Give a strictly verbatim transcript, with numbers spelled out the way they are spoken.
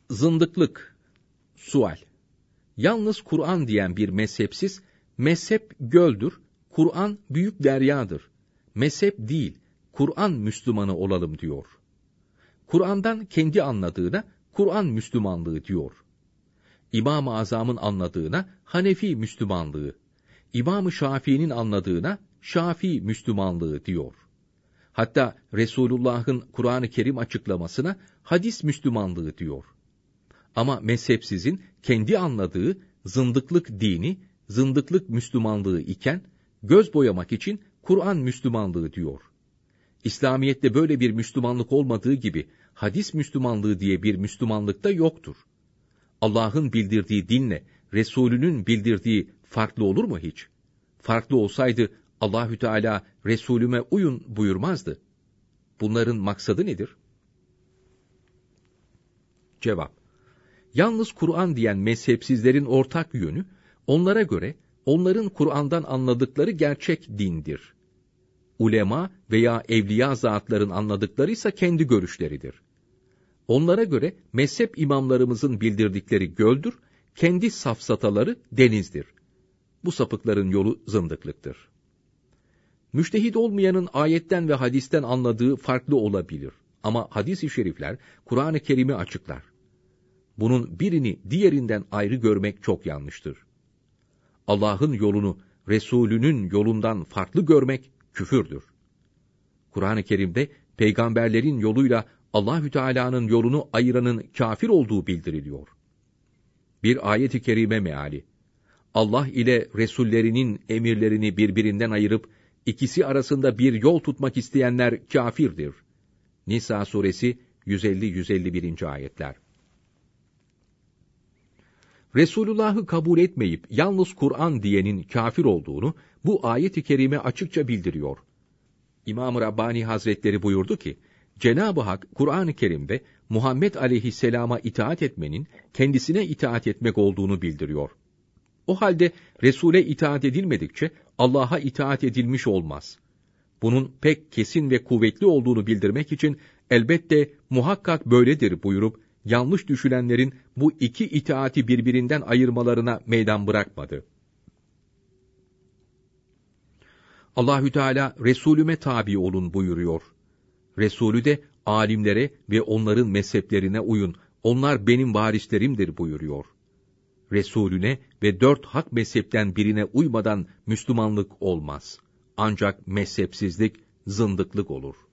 Zındıklık. Sual. Yalnız Kur'an diyen bir mezhepsiz, mezhep göldür, Kur'an büyük deryadır. Mezhep değil, Kur'an Müslümanı olalım diyor. Kur'an'dan kendi anladığına Kur'an Müslümanlığı diyor. İmam-ı Azam'ın anladığına Hanefi Müslümanlığı, İmam-ı Şafii'nin anladığına Şafii Müslümanlığı diyor. Hatta Resulullah'ın Kur'an-ı Kerim açıklamasına hadis Müslümanlığı diyor. Ama mezhepsizin kendi anladığı zındıklık dini, zındıklık Müslümanlığı iken, göz boyamak için Kur'an Müslümanlığı diyor. İslamiyet'te böyle bir Müslümanlık olmadığı gibi, hadis Müslümanlığı diye bir Müslümanlık da yoktur. Allah'ın bildirdiği dinle, Resulünün bildirdiği farklı olur mu hiç? Farklı olsaydı, Allahü Teala Resulüme uyun buyurmazdı. Bunların maksadı nedir? Cevap. Yalnız Kur'an diyen mezhepsizlerin ortak yönü, onlara göre onların Kur'an'dan anladıkları gerçek dindir. Ulema veya evliya zatların anladıkları ise kendi görüşleridir. Onlara göre mezhep imamlarımızın bildirdikleri göldür, kendi safsataları denizdir. Bu sapıkların yolu zındıklıktır. Müştehid olmayanın ayetten ve hadisten anladığı farklı olabilir. Ama hadis-i şerifler Kur'an-ı Kerim'i açıklar. Bunun birini diğerinden ayrı görmek çok yanlıştır. Allah'ın yolunu Resulünün yolundan farklı görmek küfürdür. Kur'an-ı Kerim'de peygamberlerin yoluyla Allahü Teala'nın yolunu ayıranın kafir olduğu bildiriliyor. Bir ayet-i kerime meali: Allah ile Resullerinin emirlerini birbirinden ayırıp ikisi arasında bir yol tutmak isteyenler kafirdir. Nisa suresi yüz elli yüz elli bir. ayetler. Resulullah'ı kabul etmeyip yalnız Kur'an diyenin kafir olduğunu bu ayet-i kerime açıkça bildiriyor. İmam-ı Rabbani Hazretleri buyurdu ki, Cenab-ı Hak Kur'an-ı Kerim'de Muhammed aleyhisselama itaat etmenin kendisine itaat etmek olduğunu bildiriyor. O halde Resul'e itaat edilmedikçe Allah'a itaat edilmiş olmaz. Bunun pek kesin ve kuvvetli olduğunu bildirmek için elbette muhakkak böyledir buyurup yanlış düşünenlerin bu iki itaati birbirinden ayırmalarına meydan bırakmadı. Allahü Teala Resulüme tabi olun buyuruyor. Resulü de alimlere ve onların mezheplerine uyun, onlar benim varislerimdir buyuruyor. Resulüne ve dört hak mezhepten birine uymadan Müslümanlık olmaz. Ancak mezhepsizlik zındıklık olur.